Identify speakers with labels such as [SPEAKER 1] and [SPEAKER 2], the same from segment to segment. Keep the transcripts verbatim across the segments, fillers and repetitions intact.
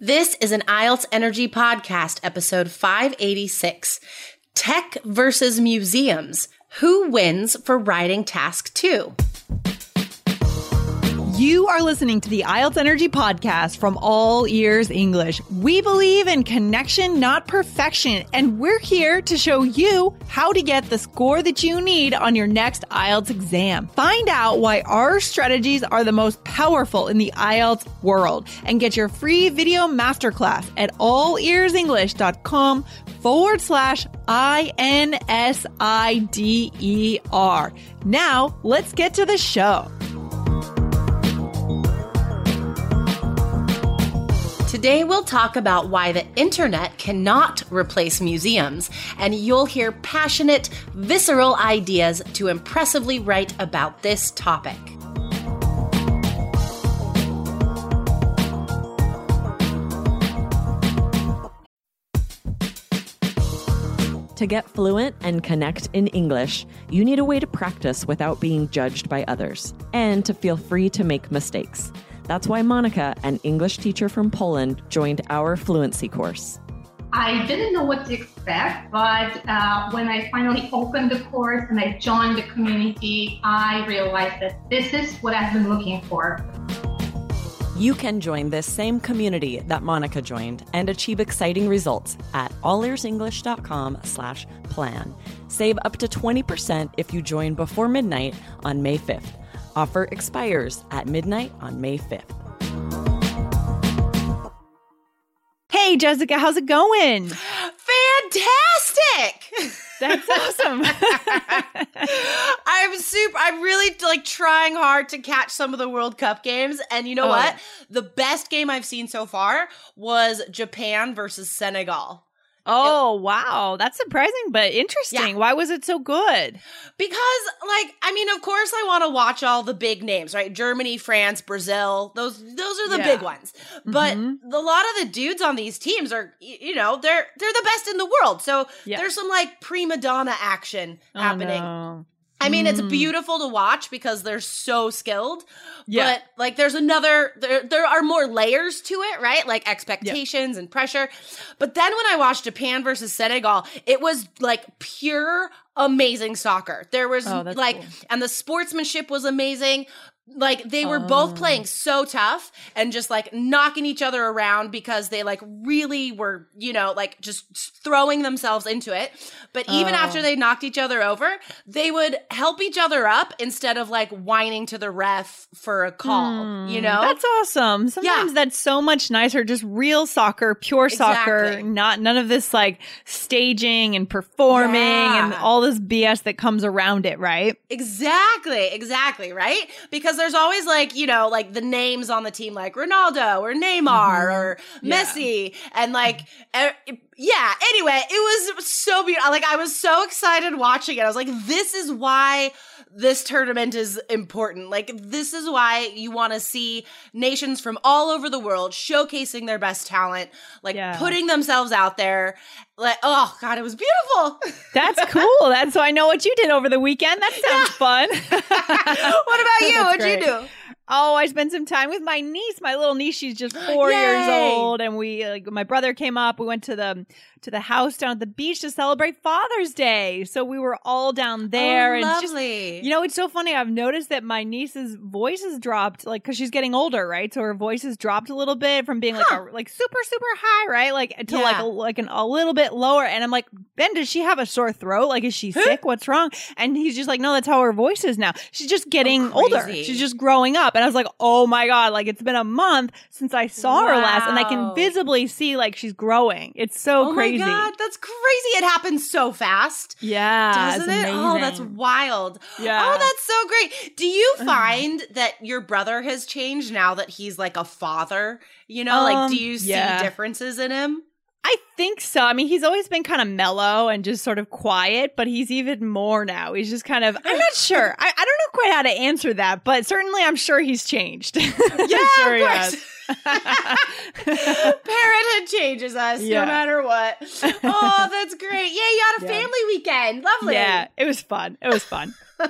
[SPEAKER 1] This is an I E L T S Energy Podcast, episode five eighty-six. Tech versus museums. Who wins for writing task two?
[SPEAKER 2] You are listening to the I E L T S Energy Podcast from All Ears English. We believe in connection, not perfection, and we're here to show you how to get the score that you need on your next I E L T S exam. Find out why our strategies are the most powerful in the I E L T S world and get your free video masterclass at allearsenglish.com forward slash I N S I D E R. Now, let's get to the show.
[SPEAKER 1] Today we'll talk about why the internet cannot replace museums, and you'll hear passionate, visceral ideas to impressively write about this topic.
[SPEAKER 3] To get fluent and connect in English, you need a way to practice without being judged by others, and to feel free to make mistakes. That's why Monica, an English teacher from Poland, joined our fluency course.
[SPEAKER 4] I didn't know what to expect, but uh, when I finally opened the course and I joined the community, I realized that this is what I've been looking for.
[SPEAKER 3] You can join this same community that Monica joined and achieve exciting results at allearsenglish.com slash plan. Save up to twenty percent if you join before midnight on May fifth. Offer expires at midnight on May fifth.
[SPEAKER 2] Hey, Jessica, how's it going?
[SPEAKER 1] Fantastic!
[SPEAKER 2] That's awesome.
[SPEAKER 1] I'm super, I'm really like trying hard to catch some of the World Cup games. And you know
[SPEAKER 2] Oh.
[SPEAKER 1] what? The best game I've seen so far was Japan versus Senegal.
[SPEAKER 2] Oh, wow. That's surprising, but interesting.
[SPEAKER 1] Yeah.
[SPEAKER 2] Why was it so good?
[SPEAKER 1] Because, like, I mean, of course I want to watch all the big names, right? Germany, France, Brazil, those those are the
[SPEAKER 2] Yeah.
[SPEAKER 1] big ones. But
[SPEAKER 2] Mhm.
[SPEAKER 1] a lot of the dudes on these teams are, y- you know, they're they're the best in the world. So
[SPEAKER 2] Yeah.
[SPEAKER 1] there's some, like, prima donna action happening.
[SPEAKER 2] Oh, no.
[SPEAKER 1] I mean, it's
[SPEAKER 2] Mm.
[SPEAKER 1] beautiful to watch because they're so skilled.
[SPEAKER 2] Yeah.
[SPEAKER 1] But, like, there's another, there, there are more layers to it, right? Like expectations and pressure. But then when I watched Japan versus Senegal, it was, like, pure amazing soccer. There was,
[SPEAKER 2] Oh, that's
[SPEAKER 1] like,
[SPEAKER 2] cool.
[SPEAKER 1] and the sportsmanship was amazing. Like, they were both
[SPEAKER 2] Oh.
[SPEAKER 1] playing so tough and just, like, knocking each other around because they, like, really were, you know, like, just throwing themselves into it. But even
[SPEAKER 2] Oh.
[SPEAKER 1] after they knocked each other over, they would help each other up instead of, like, whining to the ref for a call, you know?
[SPEAKER 2] That's awesome. Sometimes that's so much nicer. Just real soccer, pure soccer,
[SPEAKER 1] Exactly.
[SPEAKER 2] not none of this like staging and performing
[SPEAKER 1] Yeah.
[SPEAKER 2] and all this B S that comes around it, right?
[SPEAKER 1] Exactly, exactly, right? Because there's always like, you know, like the names on the team like Ronaldo or Neymar or
[SPEAKER 2] Yeah.
[SPEAKER 1] Messi and like, uh, yeah, anyway, it was so beautiful. Like I was so excited watching it. I was like, this is why this tournament is important. Like this is why you want to see nations from all over the world showcasing their best talent, like
[SPEAKER 2] Yeah.
[SPEAKER 1] putting themselves out there. Like, oh God, it was beautiful.
[SPEAKER 2] That's cool. That's so I know what you did over the weekend. That sounds fun.
[SPEAKER 1] What about you?
[SPEAKER 2] That's
[SPEAKER 1] What'd
[SPEAKER 2] great.
[SPEAKER 1] you do?
[SPEAKER 2] Oh, I spent some time with my niece, my little niece. She's just four years
[SPEAKER 1] Yay.
[SPEAKER 2] old, and we, like, my brother came up. We went to the to the house down at the beach to celebrate Father's Day. So we were all down there,
[SPEAKER 1] Oh,
[SPEAKER 2] and just,
[SPEAKER 1] lovely.
[SPEAKER 2] you know, it's so funny. I've noticed that my niece's voice has dropped, like, because she's getting older, right? So her voice has dropped a little bit from being like
[SPEAKER 1] Huh.
[SPEAKER 2] a like super super high, right? Like to like
[SPEAKER 1] Yeah.
[SPEAKER 2] a, like an, a little bit lower. And I'm like, Ben, does she have a sore throat? Like, is she sick? What's wrong? And he's just like, no, that's how her voice is now. She's just getting older.
[SPEAKER 1] crazy.
[SPEAKER 2] She's just growing up. And I was like, oh my God, like it's been a month since I saw her last, and I can
[SPEAKER 1] Wow.
[SPEAKER 2] visibly see like she's growing. It's so
[SPEAKER 1] Oh
[SPEAKER 2] crazy.
[SPEAKER 1] my God, that's crazy. It happens so fast.
[SPEAKER 2] Yeah.
[SPEAKER 1] Doesn't
[SPEAKER 2] it's
[SPEAKER 1] it? Oh, that's
[SPEAKER 2] amazing.
[SPEAKER 1] wild.
[SPEAKER 2] Yeah.
[SPEAKER 1] Oh, that's so great. Do you find that your brother has changed now that he's like a father? You know, like, do
[SPEAKER 2] Um,
[SPEAKER 1] you see
[SPEAKER 2] yeah.
[SPEAKER 1] differences in him?
[SPEAKER 2] I think so. I mean, he's always been kind of mellow and just sort of quiet, but he's even more now. He's just kind of, I'm not sure. I, I don't know quite how to answer that, but certainly I'm sure he's changed.
[SPEAKER 1] Yeah,
[SPEAKER 2] sure
[SPEAKER 1] of
[SPEAKER 2] he
[SPEAKER 1] course.
[SPEAKER 2] has.
[SPEAKER 1] Parrot had changed. changes us
[SPEAKER 2] Yeah.
[SPEAKER 1] no matter what. Oh, that's great. Yeah, you had a
[SPEAKER 2] Yeah.
[SPEAKER 1] family weekend. Lovely.
[SPEAKER 2] Yeah, it was fun. It was fun.
[SPEAKER 1] um,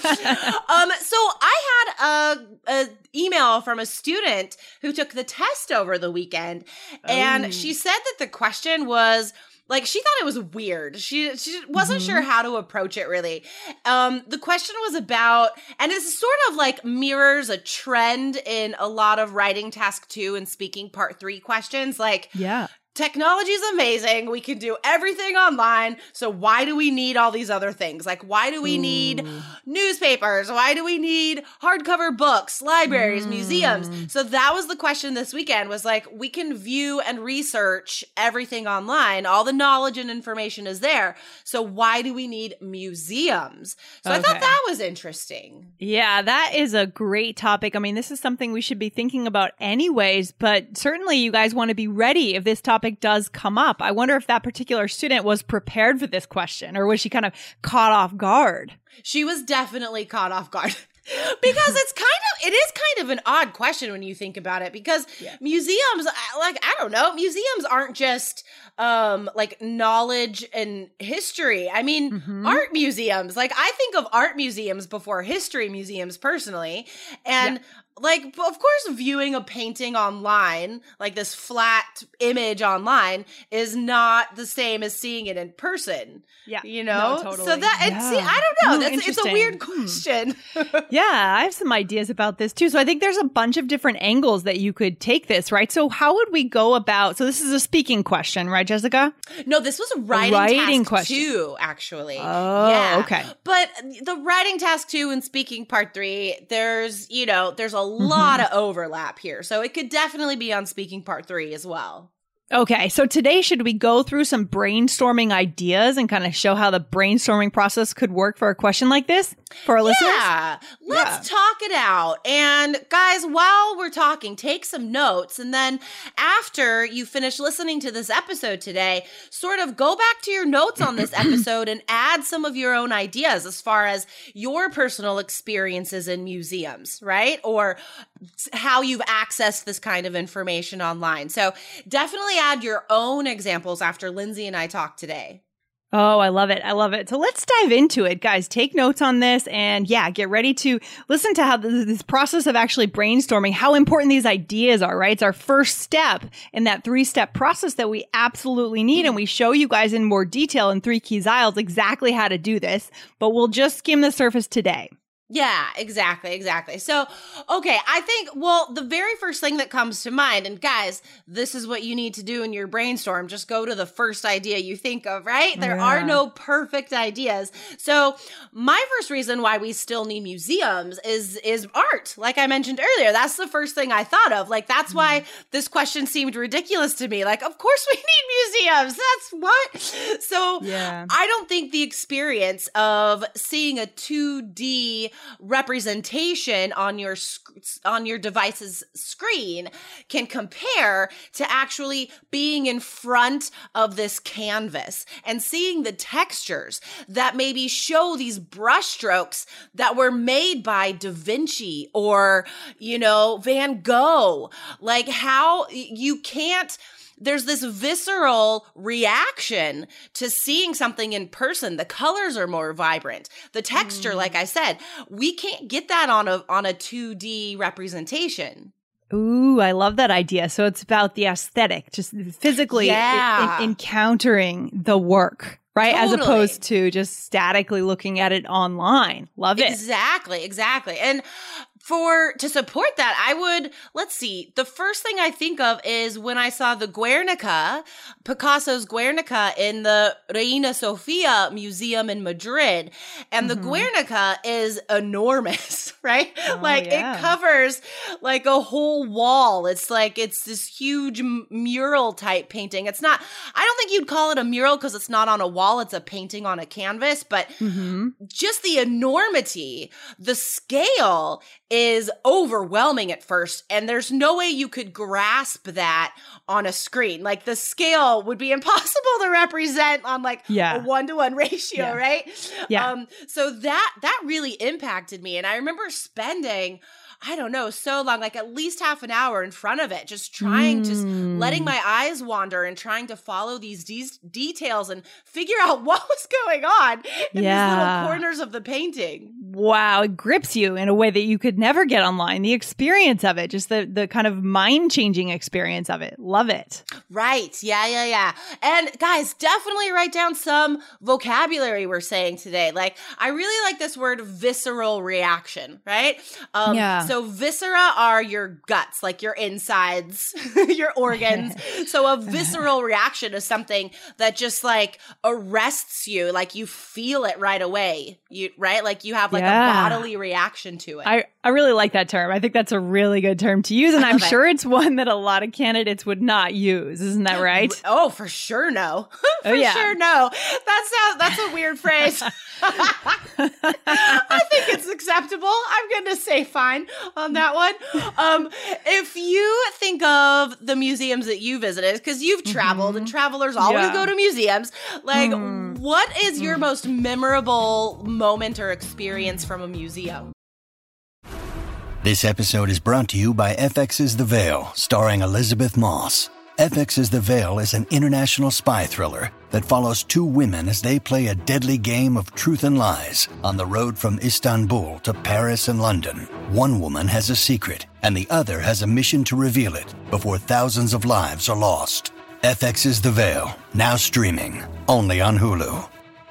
[SPEAKER 1] so I had a, a email from a student who took the test over the weekend, and
[SPEAKER 2] Oh.
[SPEAKER 1] she said that the question was like she thought it was weird. She she wasn't
[SPEAKER 2] Mhm.
[SPEAKER 1] sure how to approach it really. Um, the question was about, and it's sort of like mirrors a trend in a lot of writing task two and speaking part three questions, like.
[SPEAKER 2] Yeah.
[SPEAKER 1] Technology is amazing. We can do everything online. So why do we need all these other things? Like, why do we need
[SPEAKER 2] Ooh.
[SPEAKER 1] newspapers? Why do we need hardcover books, libraries,
[SPEAKER 2] Mm.
[SPEAKER 1] museums? So that was the question this weekend was like, we can view and research everything online. All the knowledge and information is there. So why do we need museums? So I thought
[SPEAKER 2] Okay.
[SPEAKER 1] that was interesting.
[SPEAKER 2] Yeah, that is a great topic. I mean, this is something we should be thinking about anyways, but certainly you guys want to be ready if this topic does come up. I wonder if that particular student was prepared for this question, or was she kind of caught off guard?
[SPEAKER 1] She was definitely caught off guard. Because it's kind of, it is kind of an odd question when you think about it, because
[SPEAKER 2] Yeah.
[SPEAKER 1] museums, I- like, I don't know, museums aren't just um like knowledge and history. I mean,
[SPEAKER 2] Mhm.
[SPEAKER 1] art museums, like I think of art museums before history museums personally. And like, of course, viewing a painting online, like this flat image online, is not the same as seeing it in person.
[SPEAKER 2] Yeah.
[SPEAKER 1] You know?
[SPEAKER 2] No, totally.
[SPEAKER 1] So that, and see,
[SPEAKER 2] Yeah.
[SPEAKER 1] I don't know.
[SPEAKER 2] Ooh,
[SPEAKER 1] That's, it's a
[SPEAKER 2] interesting.
[SPEAKER 1] weird
[SPEAKER 2] Hmm.
[SPEAKER 1] question.
[SPEAKER 2] Yeah, I have some ideas about this too. So I think there's a bunch of different angles that you could take this, right? So how would we go about, so this is a speaking question, right, Jessica?
[SPEAKER 1] No, this was a writing,
[SPEAKER 2] writing
[SPEAKER 1] task
[SPEAKER 2] question.
[SPEAKER 1] two, actually.
[SPEAKER 2] Oh,
[SPEAKER 1] yeah.
[SPEAKER 2] okay.
[SPEAKER 1] But the writing task two and speaking part three, there's, you know, there's a lot of overlap here. So it could definitely be on speaking part three as well.
[SPEAKER 2] Okay, so today should we go through some brainstorming ideas and kind of show how the brainstorming process could work for a question like this for our listeners?
[SPEAKER 1] Yeah, let's talk it out. And guys, while we're talking, take some notes. And then after you finish listening to this episode today, sort of go back to your notes on this episode and add some of your own ideas as far as your personal experiences in museums, right? Or how you've accessed this kind of information online. So definitely add your own examples after Lindsay and I talk today.
[SPEAKER 2] Oh, I love it. I love it. So let's dive into it, guys. Take notes on this and yeah, get ready to listen to how th- this process of actually brainstorming, how important these ideas are, right? It's our first step in that three-step process that we absolutely need. And we show you guys in more detail in Three Keys I E L T S exactly how to do this, but we'll just skim the surface today.
[SPEAKER 1] Yeah, exactly, exactly. So, okay, I think, well, the very first thing that comes to mind, and guys, this is what you need to do in your brainstorm. Just go to the first idea you think of, right? There
[SPEAKER 2] Yeah.
[SPEAKER 1] are no perfect ideas. So, my first reason why we still need museums is is art. Like I mentioned earlier, that's the first thing I thought of. Like, that's why this question seemed ridiculous to me. Like, of course we need museums. That's what? So,
[SPEAKER 2] Yeah.
[SPEAKER 1] I don't think the experience of seeing a two D representation on your sc- on your device's screen can compare to actually being in front of this canvas and seeing the textures that maybe show these brushstrokes that were made by Da Vinci or, you know, Van Gogh. Like how you can't there's this visceral reaction to seeing something in person. The colors are more vibrant. The texture, mm. like I said, we can't get that on a on a two D representation.
[SPEAKER 2] Ooh, I love that idea. So it's about the aesthetic, just physically
[SPEAKER 1] yeah.
[SPEAKER 2] in- in- encountering the work, right?
[SPEAKER 1] Totally.
[SPEAKER 2] As opposed to just statically looking at it online. Love it.
[SPEAKER 1] Exactly, exactly. And for to support that, I would, let's see, the first thing I think of is when I saw the Guernica, Picasso's Guernica in the Reina Sofia Museum in Madrid. And
[SPEAKER 2] Mm-hmm.
[SPEAKER 1] the Guernica is enormous, right?
[SPEAKER 2] Oh,
[SPEAKER 1] like
[SPEAKER 2] yeah.
[SPEAKER 1] it covers like a whole wall. It's like, it's this huge m- mural type painting. It's not, I don't think you'd call it a mural because it's not on a wall. It's a painting on a canvas, but
[SPEAKER 2] Mm-hmm.
[SPEAKER 1] just the enormity, the scale is overwhelming at first, and there's no way you could grasp that on a screen. Like the scale would be impossible to represent on like
[SPEAKER 2] Yeah.
[SPEAKER 1] a one-to-one ratio,
[SPEAKER 2] Yeah.
[SPEAKER 1] right?
[SPEAKER 2] Yeah.
[SPEAKER 1] Um, so that that really impacted me, and I remember spending, I don't know, so long, like at least half an hour in front of it, just trying, mm. just letting my eyes wander and trying to follow these de- details and figure out what was going on in
[SPEAKER 2] yeah.
[SPEAKER 1] these little corners of the painting.
[SPEAKER 2] Wow, it grips you in a way that you could never get online. The experience of it, just the the kind of mind-changing experience of it. Love it.
[SPEAKER 1] Right. Yeah, yeah, yeah. And guys, definitely write down some vocabulary we're saying today. Like, I really like this word visceral reaction, right? Um,
[SPEAKER 2] yeah.
[SPEAKER 1] So viscera are your guts, like your insides, your organs. So a visceral reaction is something that just like arrests you, like you feel it right away, you right? Like you have like
[SPEAKER 2] yeah.
[SPEAKER 1] a bodily reaction to it.
[SPEAKER 2] I, I really like that term. I think that's a really good term to use, and I'm
[SPEAKER 1] it.
[SPEAKER 2] sure it's one that a lot of candidates would not use. Isn't that right?
[SPEAKER 1] Oh, for sure no. for
[SPEAKER 2] oh, yeah.
[SPEAKER 1] sure no. That sounds, that's a weird phrase. I think it's acceptable. I'm going to say fine on that one. Um, if you think of the museums that you visited, because you've traveled mm-hmm. and travelers always
[SPEAKER 2] yeah.
[SPEAKER 1] go to museums, like
[SPEAKER 2] mm.
[SPEAKER 1] what is your mm. most memorable moment or experience from a museum?
[SPEAKER 5] This episode is brought to you by F X's The Veil, starring Elizabeth Moss. F X's The Veil is an international spy thriller that follows two women as they play a deadly game of truth and lies on the road from Istanbul to Paris and London. One woman has a secret, and the other has a mission to reveal it before thousands of lives are lost. F X's The Veil, now streaming, only on Hulu.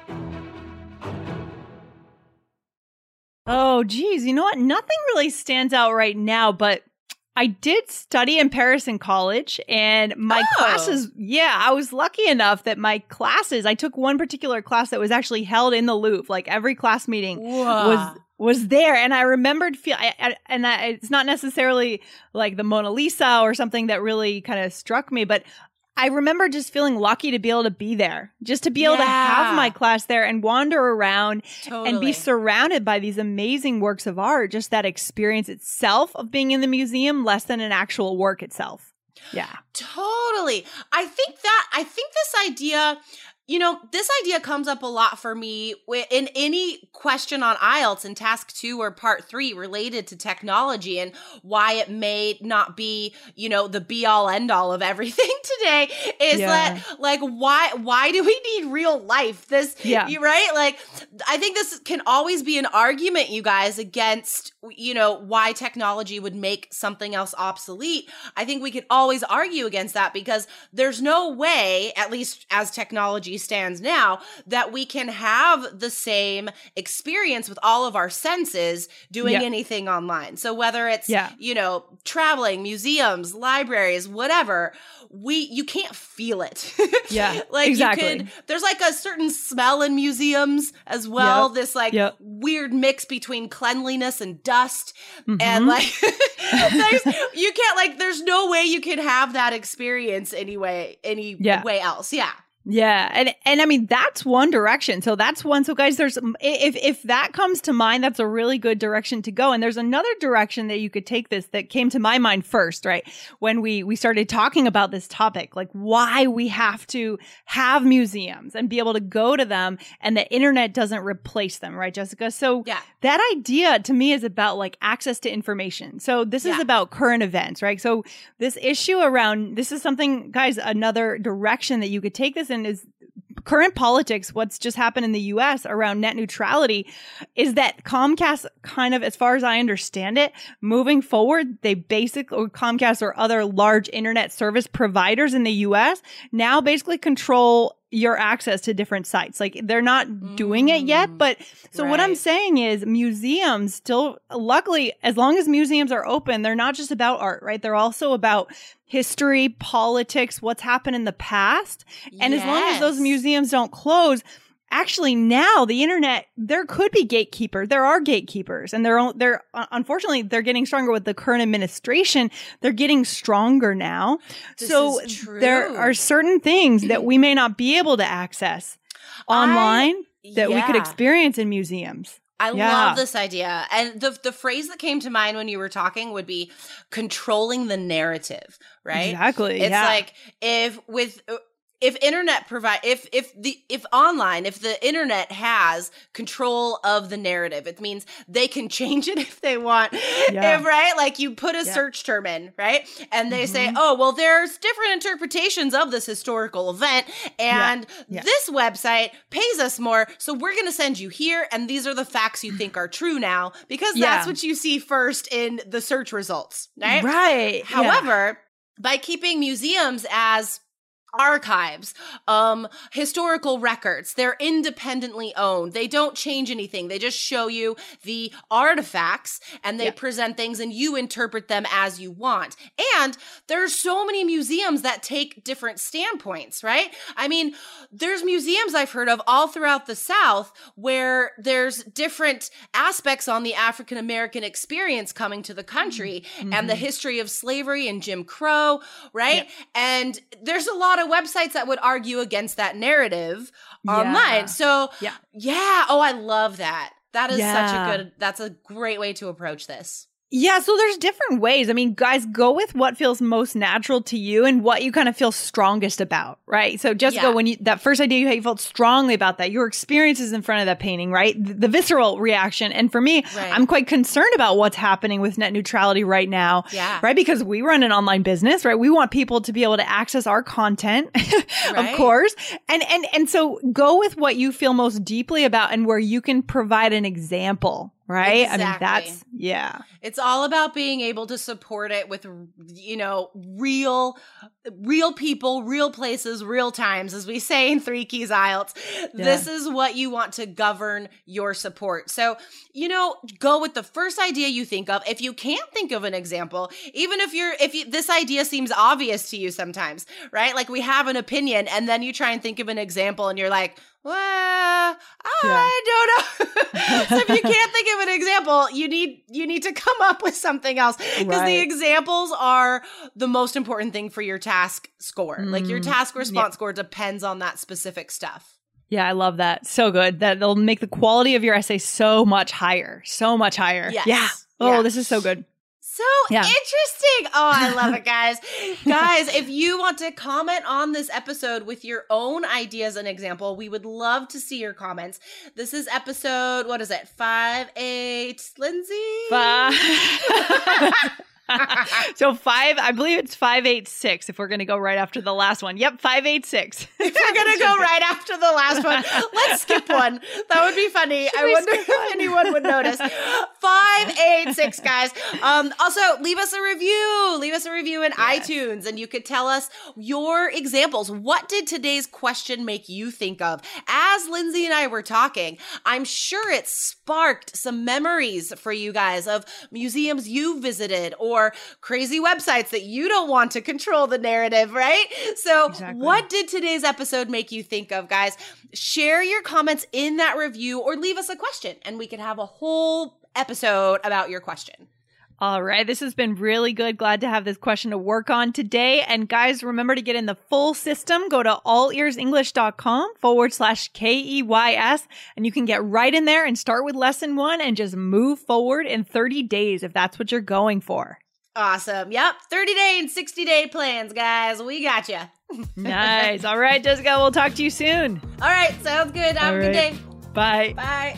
[SPEAKER 2] Oh, geez. You know what? Nothing really stands out right now, but I did study in Paris in college, and my
[SPEAKER 1] oh.
[SPEAKER 2] classes, yeah, I was lucky enough that my classes, I took one particular class that was actually held in the Louvre. Like every class meeting
[SPEAKER 1] Whoa.
[SPEAKER 2] was was there. And I remembered, feel, I, I, and I, it's not necessarily like the Mona Lisa or something that really kind of struck me, but I remember just feeling lucky to be able to be there, just to be able
[SPEAKER 1] yeah.
[SPEAKER 2] to have my class there and wander around
[SPEAKER 1] totally.
[SPEAKER 2] and be surrounded by these amazing works of art. Just that experience itself of being in the museum, less than an actual work itself. Yeah.
[SPEAKER 1] Totally. I think that, I think this idea, you know, this idea comes up a lot for me in any question on I E L T S in task two or part three related to technology and why it may not be, you know, the be all end all of everything today is
[SPEAKER 2] yeah.
[SPEAKER 1] that like, why, why do we need real life? This,
[SPEAKER 2] yeah.
[SPEAKER 1] you right? Like, I think this can always be an argument, you guys, against, you know, why technology would make something else obsolete. I think we could always argue against that because there's no way, at least as technology stands now, that we can have the same experience with all of our senses doing
[SPEAKER 2] yeah.
[SPEAKER 1] anything online. So whether it's,
[SPEAKER 2] yeah.
[SPEAKER 1] you know, traveling, museums, libraries, whatever, we, you can't feel it.
[SPEAKER 2] Yeah,
[SPEAKER 1] like
[SPEAKER 2] exactly.
[SPEAKER 1] you could, there's like a certain smell in museums as well.
[SPEAKER 2] Yep.
[SPEAKER 1] This like
[SPEAKER 2] yep.
[SPEAKER 1] weird mix between cleanliness and dust.
[SPEAKER 2] Mm-hmm.
[SPEAKER 1] And like, there's, you can't like, there's no way you can have that experience anyway, any
[SPEAKER 2] yeah.
[SPEAKER 1] way else. Yeah.
[SPEAKER 2] Yeah. And, and I mean, that's one direction. So that's one. So guys, there's, if, if that comes to mind, that's a really good direction to go. And there's another direction that you could take this that came to my mind first, right? When we, we started talking about this topic, like why we have to have museums and be able to go to them and the internet doesn't replace them, right, Jessica? So
[SPEAKER 1] yeah.
[SPEAKER 2] that idea to me is about like access to information. So this
[SPEAKER 1] yeah.
[SPEAKER 2] is about current events, right? So this issue around, this is something, guys, another direction that you could take this in is current politics. What's just happened in the U S around net neutrality is that Comcast kind of, as far as I understand it, moving forward, they basically, or Comcast or other large internet service providers in the U S now basically control your access to different sites. Like they're not doing it yet, but so
[SPEAKER 1] right.
[SPEAKER 2] what I'm saying is museums still, luckily, as long as museums are open, they're not just about art, right? They're also about history, politics, what's happened in the past. And
[SPEAKER 1] yes.
[SPEAKER 2] as long as those museums don't close, actually now the internet, there could be gatekeepers. There are gatekeepers, and they're they're unfortunately they're getting stronger with the current administration. They're getting stronger now.
[SPEAKER 1] This
[SPEAKER 2] so
[SPEAKER 1] is true.
[SPEAKER 2] There are certain things that we may not be able to access online
[SPEAKER 1] I,
[SPEAKER 2] that
[SPEAKER 1] yeah.
[SPEAKER 2] we could experience in museums.
[SPEAKER 1] I
[SPEAKER 2] yeah.
[SPEAKER 1] love this idea. And the the phrase that came to mind when you were talking would be controlling the narrative, right?
[SPEAKER 2] Exactly.
[SPEAKER 1] It's
[SPEAKER 2] yeah.
[SPEAKER 1] like if with if internet provide if if the if online if the internet has control of the narrative, it means they can change it if they want.
[SPEAKER 2] Yeah.
[SPEAKER 1] If, right, like you put a
[SPEAKER 2] Yeah.
[SPEAKER 1] search term in, right, and they
[SPEAKER 2] Mm-hmm.
[SPEAKER 1] say, oh well, there's different interpretations of this historical event, and
[SPEAKER 2] Yeah.
[SPEAKER 1] this website pays us more, so we're going to send you here, and these are the facts you think are true now, because
[SPEAKER 2] Yeah.
[SPEAKER 1] that's what you see first in the search results, right?
[SPEAKER 2] Right. Yeah.
[SPEAKER 1] However, by keeping museums as archives, um, historical records, they're independently owned. They don't change anything. They just show you the artifacts and they
[SPEAKER 2] Yeah.
[SPEAKER 1] present things and you interpret them as you want. And there's so many museums that take different standpoints, right? I mean, there's museums I've heard of all throughout the South where there's different aspects on the African American experience coming to the country and the history of slavery and Jim Crow, right? And there's a lot of websites that would argue against that narrative online.
[SPEAKER 2] Yeah.
[SPEAKER 1] So,
[SPEAKER 2] Yeah.
[SPEAKER 1] yeah. Oh, I love that. That is such
[SPEAKER 2] Yeah.
[SPEAKER 1] a good, that's a great way to approach this.
[SPEAKER 2] Yeah, so there's different ways. I mean, guys, go with what feels most natural to you and what you kind of feel strongest about, right? So Jessica,
[SPEAKER 1] Yeah.
[SPEAKER 2] when you, that first idea, you had, you felt strongly about that, your experiences in front of that painting, right? The, the visceral reaction. And for me,
[SPEAKER 1] Right.
[SPEAKER 2] I'm quite concerned about what's happening with net neutrality right now,
[SPEAKER 1] Yeah.
[SPEAKER 2] right? Because we run an online business, right? We want people to be able to access our content, of
[SPEAKER 1] Right.
[SPEAKER 2] course. And, and, and so go with what you feel most deeply about and where you can provide an example. Right? I mean,
[SPEAKER 1] Exactly.
[SPEAKER 2] that's, yeah.
[SPEAKER 1] It's all about being able to support it with, you know, real, real people, real places, real times, as we say in Three Keys I E L T S.
[SPEAKER 2] Yeah.
[SPEAKER 1] This is what you want to govern your support. So, you know, go with the first idea you think of. If you can't think of an example, even if you're, if you, this idea seems obvious to you sometimes, right? Like we have an opinion and then you try and think of an example and you're like, well, I don't know. So if you can't think of an example, you need you need to come up with something else because
[SPEAKER 2] Right.
[SPEAKER 1] the examples are the most important thing for your task score. Like your task response
[SPEAKER 2] yeah.
[SPEAKER 1] score depends on that specific stuff.
[SPEAKER 2] Yeah, I love that. So good. That they'll make the quality of your essay so much higher. So much higher.
[SPEAKER 1] Yes.
[SPEAKER 2] Yeah. Oh,
[SPEAKER 1] Yeah.
[SPEAKER 2] this is so good.
[SPEAKER 1] So
[SPEAKER 2] Yeah.
[SPEAKER 1] interesting. Oh, I love it, guys. Guys, if you want to comment on this episode with your own ideas and example, we would love to see your comments. This is episode, what is it? Five, eight, Lindsay?
[SPEAKER 2] Five. So five, I believe it's five eight six if we're going to go right after the last one. Yep, five eight six.
[SPEAKER 1] If we're going to go right after the last one, let's skip one. That would be funny. I
[SPEAKER 2] we
[SPEAKER 1] wonder
[SPEAKER 2] skip
[SPEAKER 1] if anyone would notice. five eight six, guys. Um, also, leave us a review. Leave us a review in iTunes, and you could tell us your examples. What did today's question make you think of? As Lindsay and I were talking, I'm sure it sparked some memories for you guys of museums you visited or crazy websites that you don't want to control the narrative, right? So
[SPEAKER 2] Exactly.
[SPEAKER 1] what did today's episode make you think of, guys? Share your comments in that review or leave us a question and we can have a whole episode about your question.
[SPEAKER 2] All right. This has been really good. Glad to have this question to work on today. And guys, remember to get in the full system. Go to allearsenglish.com forward slash K E Y S. And you can get right in there and start with lesson one and just move forward in thirty days if that's what you're going for.
[SPEAKER 1] Awesome. Yep. thirty day and sixty day plans, guys. We got you.
[SPEAKER 2] Nice. All right, Jessica. We'll talk to you soon.
[SPEAKER 1] All right. Sounds good. Have
[SPEAKER 2] All
[SPEAKER 1] a good
[SPEAKER 2] right.
[SPEAKER 1] day.
[SPEAKER 2] Bye.
[SPEAKER 1] Bye.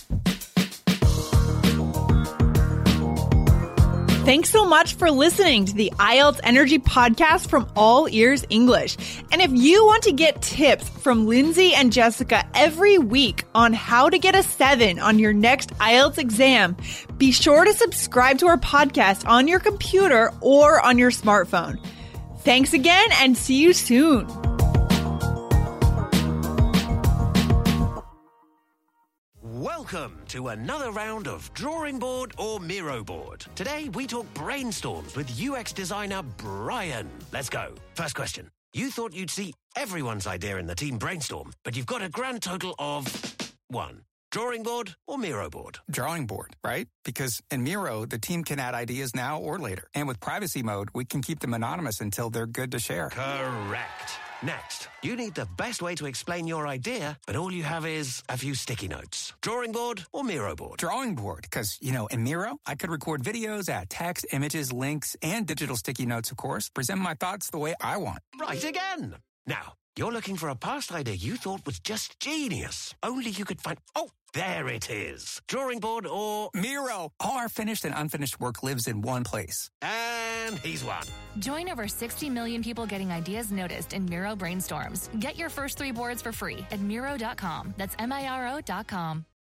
[SPEAKER 2] Thanks so much for listening to the I E L T S Energy Podcast from All Ears English. And if you want to get tips from Lindsay and Jessica every week on how to get a seven on your next I E L T S exam, be sure to subscribe to our podcast on your computer or on your smartphone. Thanks again and see you soon.
[SPEAKER 6] Welcome to another round of Drawing Board or Miro Board. Today we talk brainstorms with U X designer Brian. Let's go. First question. You thought you'd see everyone's idea in the team brainstorm, but you've got a grand total of one. Drawing board or Miro board?
[SPEAKER 7] Drawing board, right? Because in Miro, the team can add ideas now or later. And with privacy mode, we can keep them anonymous until they're good to share.
[SPEAKER 6] Correct. Next, you need the best way to explain your idea, but all you have is a few sticky notes. Drawing board or Miro board?
[SPEAKER 7] Drawing board, because, you know, in Miro, I could record videos, add text, images, links, and digital sticky notes, of course, present my thoughts the way I want.
[SPEAKER 6] Right again. Now, You're looking for a past idea you thought was just genius. Only you could find... Oh, there it is. Drawing board or...
[SPEAKER 7] Miro. All our finished and unfinished work lives in one place.
[SPEAKER 6] And he's won.
[SPEAKER 8] Join over sixty million people getting ideas noticed in Miro Brainstorms. Get your first three boards for free at Miro dot com. That's M I R O dot com.